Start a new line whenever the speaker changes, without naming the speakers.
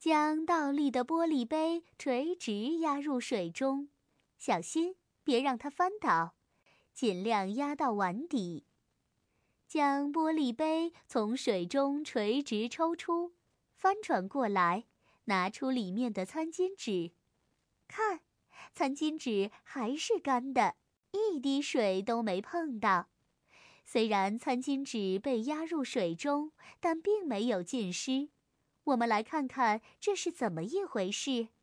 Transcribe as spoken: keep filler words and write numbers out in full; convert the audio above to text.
将倒立的玻璃杯垂直压入水中，小心别让它翻倒，尽量压到碗底。将玻璃杯从水中垂直抽出，翻转过来，拿出里面的餐巾纸。看，餐巾纸还是干的，一滴水都没碰到。虽然餐巾纸被压入水中，但并没有浸湿。我们来看看这是怎么一回事。